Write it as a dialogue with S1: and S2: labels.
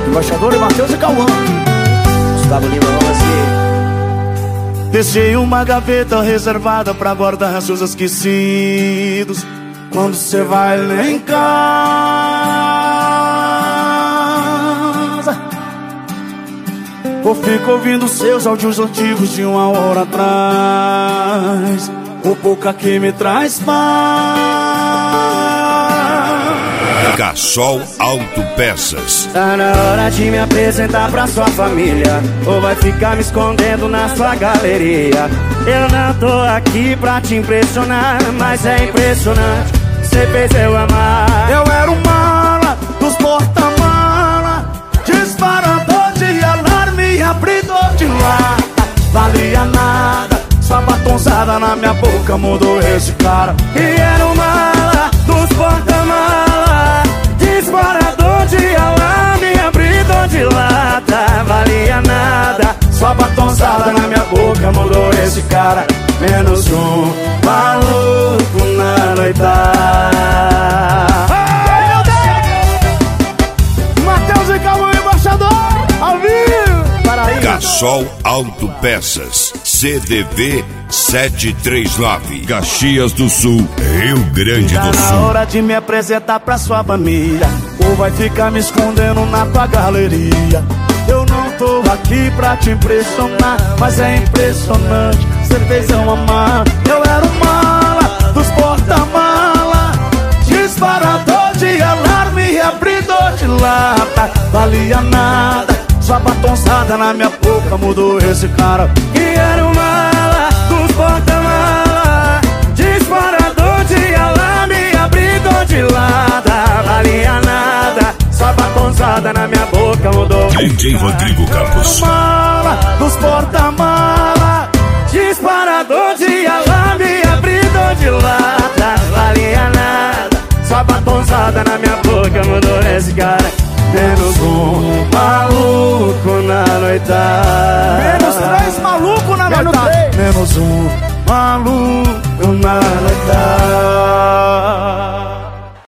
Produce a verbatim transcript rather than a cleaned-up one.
S1: Embaixador e Matheus e Cauã.
S2: Gustavo Lima, vamos assim.
S1: Deixei uma gaveta reservada pra guardar seus esquecidos. Quando cê vai lá em casa, ou fico ouvindo seus áudios antigos de uma hora atrás. O pouca que me traz paz.
S3: Cassol Autopeças.
S2: Tá na hora de me apresentar pra sua família, ou vai ficar me escondendo na sua galeria. Eu não tô aqui pra te impressionar, mas é impressionante, cê fez eu amar.
S1: Eu era um mala dos porta-mala, disparador de alarme, abridor de lata. Valia nada, sua batonzada na minha boca mudou esse cara.
S2: E era um mala dos porta-mala, disparador de alarme, abridor de lata. Valia nada,
S1: sua batonzada na minha boca mudou esse cara. Menos um maluco na noitada. Ai, meu Deus! Matheus e Cauã, embaixador, ao vivo. Paraíba.
S3: Cassol Autopeças. C D V sete três nove. Caxias do Sul, Rio Grande do Sul.
S1: Tá na hora de me apresentar pra sua família, ou vai ficar me escondendo na tua galeria. Eu não tô aqui pra te impressionar, mas é impressionante, cê fez eu amar. Eu era um mala dos porta-mala, disparador de alarme, abridor de lata. Valia nada, sua batonzada na minha boca mudou esse cara.
S2: E era um mala dos porta-mala, disparador de alarme, abridor de lata. Valia nada, sua batonzada na minha boca mudou.
S3: D J Rodrigo Campos.
S1: Mala dos porta-mala,
S2: disparador de alarme, abridor de lata. Valia nada, sua batonzada na minha boca mudou esse cara.
S1: menos um maluco na noitada.
S2: Menos três maluco na
S1: noitada. Menos um maluco na noitada.